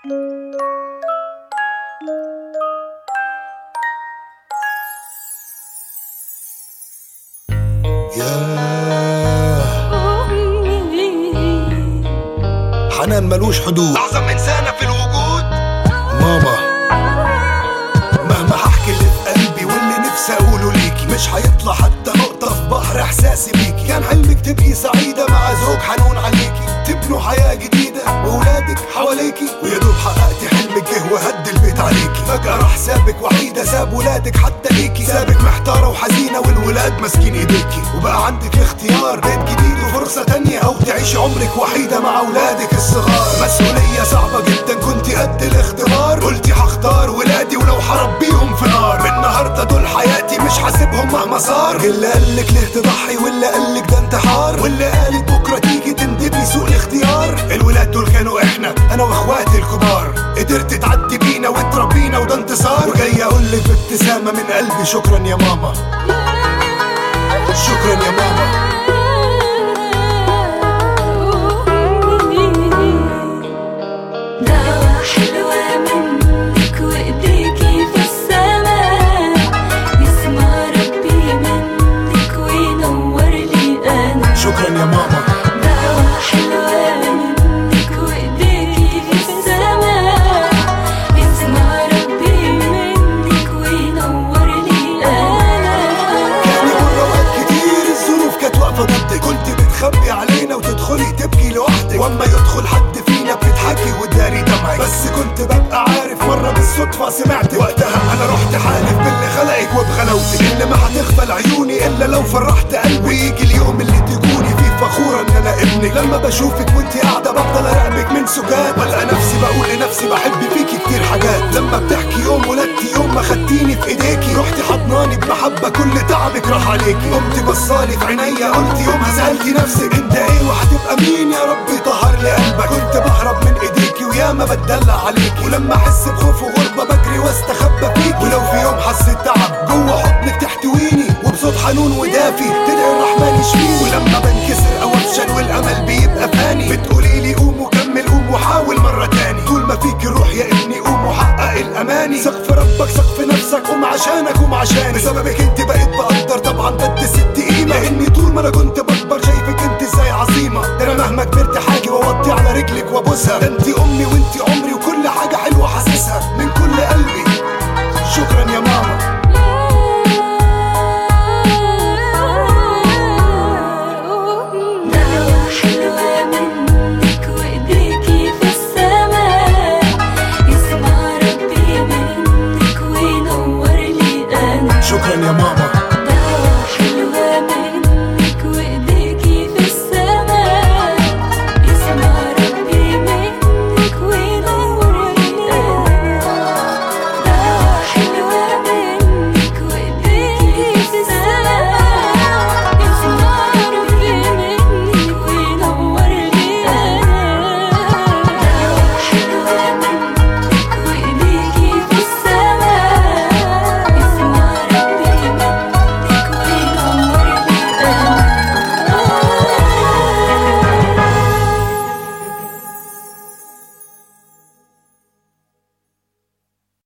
حنان ملوش حدود، أعظم إنسانة في الوجود ماما. مهما هحكي اللي في قلبي واللي نفسي أقوله ليكي مش هيطلع حتى نقطة في بحر إحساسي بيكي. كان حلمك تبقي سعيدة مع زوج حنون عليكي، تبنوا حياة جديدة وولادك حواليكي، ويا دوب حققتي حلمك جه وهد البيت عليكي. فجأة راح سابك وحيدة، ساب ولادك حتى ليكي، سابك محتارة وحزينة والولاد ماسكين ايديكي. وبقى عندك الاختيار بيت جديد وفرصة تانية، أو تعيشي عمرك وحيدة مع ولادك الصغار. مسؤولية صعبة جدا كنتي قد الاختبار، قلتي هختار ولادي ولو هربيهم في نار. من النهاردة دول حياتي مش حاسبهم مهما صار. اللي قالك ليه تضحي واللي قالك ده انتحار، واللي قالك بكرة تيجي تندبي سوء الاختيار. الولاد دول كانوا احنا، انا واخواتي الكبار، قدرت تعدي بينا وتربينا وده انتصار. وجاي اقولك بابتسامة من قلبي شكرا يا ماما، شكرا يا ماما. دعوة حلوة منك وإيديكي في السماء، يسمع ربي منك وينور لي أنا. شكرا يا ماما. دعوة حلوة منك وإيديكي في السماء، يسمع ربي منك وينور لي أنا. كان يمر أوقات كتير الظروف كانت واقفة ضدك، كنت بتخبي علينا وتدخلي تبكي لوحدك، واما يدخل حد فينا بتضحكي وتداري دمعك. بس كنت ببقى عارف مرة بالصدفة سمعت وقتها، انا رحت حالف باللي خلقك وبغلاوتك، اللي ما هتغفل عيوني الا لو فرحت قلبي. ويجي اليوم اللي تكوني فيه فخورة ان انا ابنك. لما بشوفك وانتي قاعدة بفضل اراقبك من سجاد، والقى نفسي بقول لنفسي بحب فيكي كتير حاجات. لما بتحكي يوم ولدتي يوم ما خدتيني في ايديكي، رحتي حضناني بمحبة كل تعبك راح عليكي. قمتي بصالي في عينيا قلتي يومها سألتي نفسك انت ايه وهتبقى مين، يا ربي طهر لي قلبك. كنت بهرب من ايديكي وياما بتدلع عليكي، ولما احس بخوف وغربة بجري واستخبى فيكي. ولو في يوم حسيت تعب جوه حضنك تحتويني، وبصوت حنون ودافي تدعي الرحمن يشفيني. ولما بنكسر او افشل والامل بيبقى فاني، بتقولي لي قوم وكمل قوم وحاول مرة تاني. طول ما فيك الروح يا ابني قوم وحقق الاماني. سقف ربك سقف نفسك، قوم عشانك قوم عشاني. بسببك انت بقيت بقدر طبعا بد ست قيمة، لاني طول ما انا كنت بكبر شايفك انت ازاي عظيمة. ده انا مهما كبرت حاجي واوطي على رجلك وابوسها، ده انت